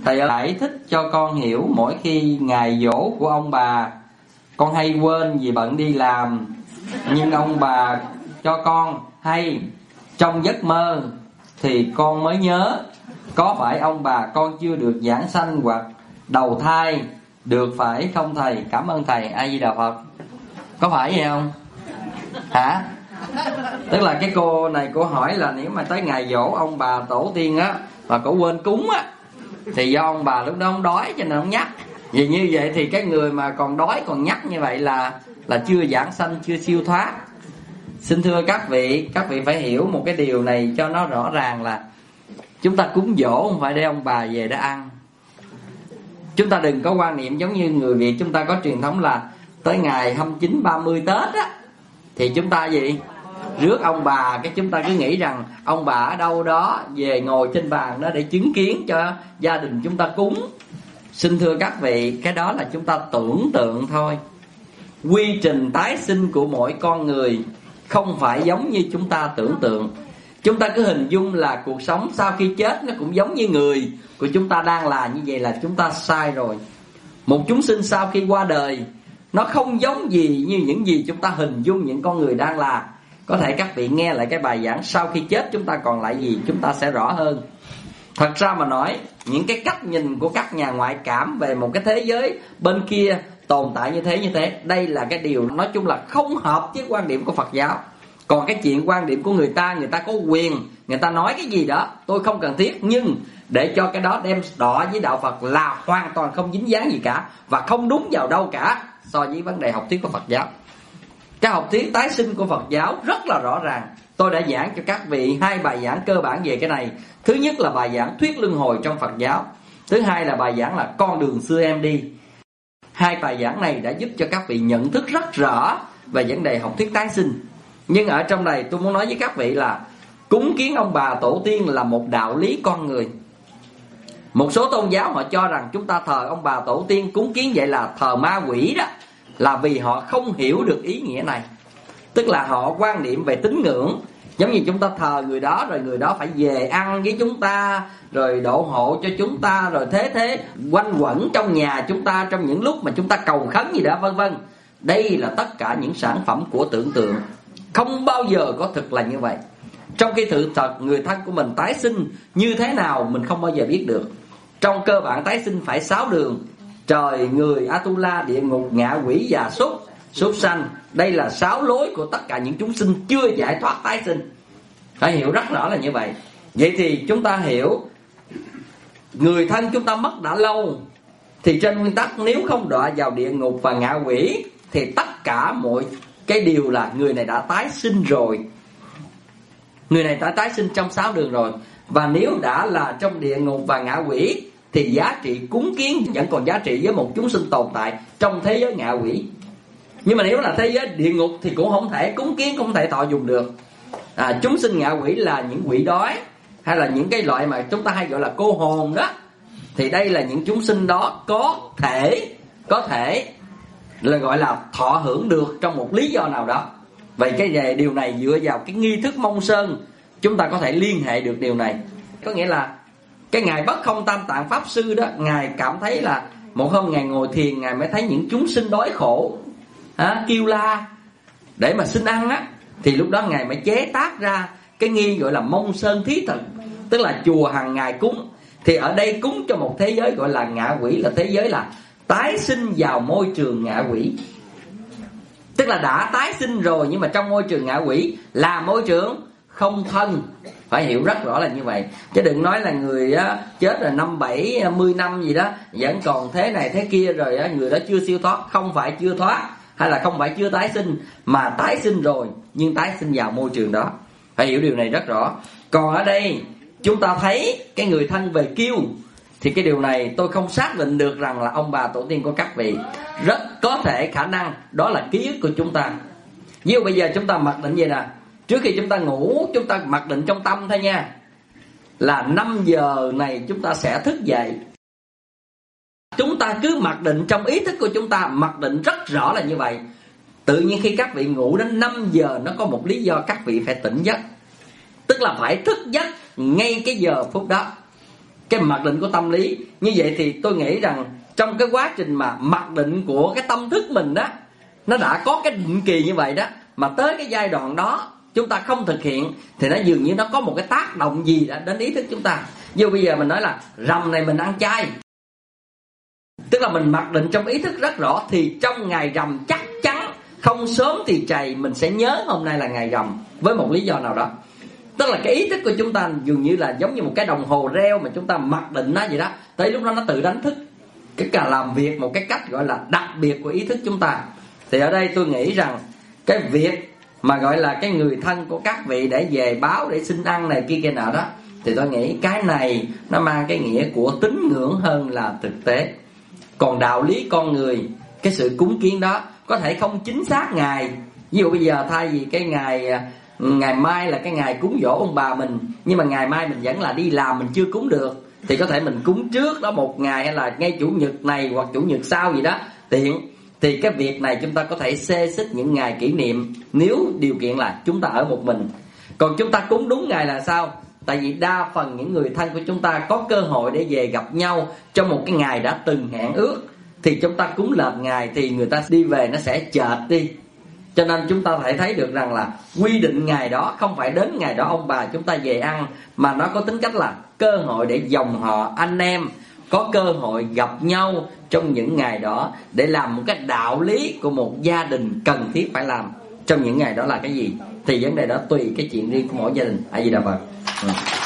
Thầy giải thích cho con hiểu, mỗi khi ngày giỗ của ông bà, con hay quên vì bận đi làm, nhưng ông bà cho con hay trong giấc mơ thì con mới nhớ. Có phải ông bà con chưa được giảng sanh hoặc đầu thai được phải không thầy? Cảm ơn thầy. A Di Đà Phật. Có phải vậy không? Hả? Tức là cái cô này cô hỏi là nếu mà tới ngày giỗ ông bà tổ tiên á mà cô quên cúng á, thì do ông bà lúc đó không đói cho nên không nhắc. Vì như vậy thì cái người mà còn đói còn nhắc như vậy là chưa giảng sanh, chưa siêu thoát. Xin thưa các vị phải hiểu một cái điều này cho nó rõ ràng là chúng ta cúng giỗ không phải để ông bà về để ăn. Chúng ta đừng có quan niệm giống như người Việt chúng ta có truyền thống là tới ngày 29, 30 Tết á thì chúng ta gì? Rước ông bà, cái chúng ta cứ nghĩ rằng ông bà ở đâu đó về ngồi trên bàn đó để chứng kiến cho gia đình chúng ta cúng. Xin thưa các vị, cái đó là chúng ta tưởng tượng thôi. Quy trình tái sinh của mỗi con người không phải giống như chúng ta tưởng tượng. Chúng ta cứ hình dung là cuộc sống sau khi chết nó cũng giống như người của chúng ta đang là, như vậy là chúng ta sai rồi. Một chúng sinh sau khi qua đời nó không giống gì như những gì chúng ta hình dung những con người đang là. Có thể các vị nghe lại cái bài giảng sau khi chết chúng ta còn lại gì, chúng ta sẽ rõ hơn. Thật ra mà nói, những cái cách nhìn của các nhà ngoại cảm về một cái thế giới bên kia tồn tại như thế, đây là cái điều nói chung là không hợp với quan điểm của Phật giáo. Còn cái chuyện quan điểm của người ta có quyền, người ta nói cái gì đó tôi không cần thiết, nhưng để cho cái đó đem đọ với đạo Phật là hoàn toàn không dính dáng gì cả, và không đúng vào đâu cả so với vấn đề học thuyết của Phật giáo. Cái học thuyết tái sinh của Phật giáo rất là rõ ràng. Tôi đã giảng cho các vị 2 bài giảng cơ bản về cái này. Thứ nhất là bài giảng thuyết luân hồi trong Phật giáo. Thứ hai là bài giảng là con đường xưa em đi. 2 bài giảng này đã giúp cho các vị nhận thức rất rõ về vấn đề học thuyết tái sinh. Nhưng ở trong này tôi muốn nói với các vị là cúng kiến ông bà tổ tiên là một đạo lý con người. Một số tôn giáo họ cho rằng chúng ta thờ ông bà tổ tiên cúng kiến vậy là thờ ma quỷ đó, là vì họ không hiểu được ý nghĩa này. Tức là họ quan niệm về tín ngưỡng, giống như chúng ta thờ người đó rồi người đó phải về ăn với chúng ta, rồi độ hộ cho chúng ta, rồi thế quanh quẩn trong nhà chúng ta trong những lúc mà chúng ta cầu khấn gì đó vân vân. Đây là tất cả những sản phẩm của tưởng tượng, không bao giờ có thực là như vậy. Trong khi thực thật người thân của mình tái sinh như thế nào mình không bao giờ biết được. Trong cơ bản tái sinh phải 6 đường: trời, người, Atula, địa ngục, ngạ quỷ và súc sanh. Đây là 6 lối của tất cả những chúng sinh chưa giải thoát tái sinh. Phải hiểu rất rõ là như vậy. Vậy thì chúng ta hiểu người thân chúng ta mất đã lâu, thì trên nguyên tắc nếu không đọa vào địa ngục và ngạ quỷ thì tất cả mọi cái điều là người này đã tái sinh rồi. Người này đã tái sinh trong 6 đường rồi. Và nếu đã là trong địa ngục và ngạ quỷ thì giá trị cúng kiến vẫn còn giá trị với một chúng sinh tồn tại trong thế giới ngạ quỷ. Nhưng mà nếu là thế giới địa ngục thì cũng không thể cúng kiến, không thể thọ dùng được. Chúng sinh ngạ quỷ là những quỷ đói, hay là những cái loại mà chúng ta hay gọi là cô hồn đó. Thì đây là những chúng sinh đó có thể là gọi là thọ hưởng được trong một lý do nào đó. Vậy cái điều này dựa vào cái nghi thức mông sơn chúng ta có thể liên hệ được điều này. Có nghĩa là cái ngài Bất Không Tam Tạng Pháp Sư đó, ngài cảm thấy là một hôm ngài ngồi thiền, ngài mới thấy những chúng sinh đói khổ kêu la để mà xin ăn á, thì lúc đó ngài mới chế tác ra cái nghi gọi là mông sơn thí thực, tức là chùa hàng ngày cúng. Thì ở đây cúng cho một thế giới gọi là ngạ quỷ, là thế giới là tái sinh vào môi trường ngạ quỷ. Tức là đã tái sinh rồi, nhưng mà trong môi trường ngạ quỷ là môi trường không thân. Phải hiểu rất rõ là như vậy. Chứ đừng nói là người á, chết rồi 5-70 năm gì đó vẫn còn thế này thế kia, rồi á, người đó chưa siêu thoát. Không phải chưa thoát, hay là không phải chưa tái sinh, mà tái sinh rồi nhưng tái sinh vào môi trường đó. Phải hiểu điều này rất rõ. Còn ở đây chúng ta thấy cái người thân về kêu, thì cái điều này tôi không xác định được rằng là ông bà tổ tiên của các vị. Rất có thể khả năng đó là ký ức của chúng ta. Ví dụ bây giờ chúng ta mặc định vậy nè, trước khi chúng ta ngủ chúng ta mặc định trong tâm thôi nha, là 5 giờ này chúng ta sẽ thức dậy. Chúng ta cứ mặc định trong ý thức của chúng ta, mặc định rất rõ là như vậy. Tự nhiên khi các vị ngủ đến 5 giờ, nó có một lý do các vị phải tỉnh giấc, tức là phải thức giấc ngay cái giờ phút đó. cái mặc định của tâm lý. Như vậy thì tôi nghĩ rằng trong cái quá trình mà mặc định của cái tâm thức mình đó, nó đã có cái định kỳ như vậy đó, mà tới cái giai đoạn đó chúng ta không thực hiện thì nó dường như nó có một cái tác động gì đó đến ý thức chúng ta. Dù bây giờ mình nói là rằm này mình ăn chay, tức là mình mặc định trong ý thức rất rõ, thì trong ngày rằm chắc chắn không sớm thì trầy mình sẽ nhớ hôm nay là ngày rằm với một lý do nào đó. Tức là cái ý thức của chúng ta dường như là giống như một cái đồng hồ reo mà chúng ta mặc định nó vậy đó, tới lúc đó nó tự đánh thức, cái cả làm việc một cái cách gọi là đặc biệt của ý thức chúng ta. Thì ở đây tôi nghĩ rằng cái việc mà gọi là cái người thân của các vị để về báo để xin ăn này kia nào đó, thì tôi nghĩ cái này nó mang cái nghĩa của tín ngưỡng hơn là thực tế. Còn đạo lý con người, cái sự cúng kiến đó có thể không chính xác ngày. Ví dụ bây giờ thay vì cái ngày mai là cái ngày cúng dỗ ông bà mình, nhưng mà ngày mai mình vẫn là đi làm, mình chưa cúng được, thì có thể mình cúng trước đó một ngày, hay là ngay chủ nhật này hoặc chủ nhật sau gì đó tiện. Thì cái việc này chúng ta có thể xê xích những ngày kỷ niệm, nếu điều kiện là chúng ta ở một mình. Còn chúng ta cúng đúng ngày là sao? Tại vì đa phần những người thân của chúng ta có cơ hội để về gặp nhau trong một cái ngày đã từng hẹn ước, thì chúng ta cúng lệch ngày thì người ta đi về nó sẽ chệch đi. Cho nên chúng ta phải thấy được rằng là quy định ngày đó không phải đến ngày đó ông bà chúng ta về ăn, mà nó có tính cách là cơ hội để dòng họ anh em có cơ hội gặp nhau trong những ngày đó, để làm một cái đạo lý của một gia đình cần thiết phải làm trong những ngày đó là cái gì. Thì vấn đề đó tùy cái chuyện riêng của mỗi gia đình. A Di Đà Phật.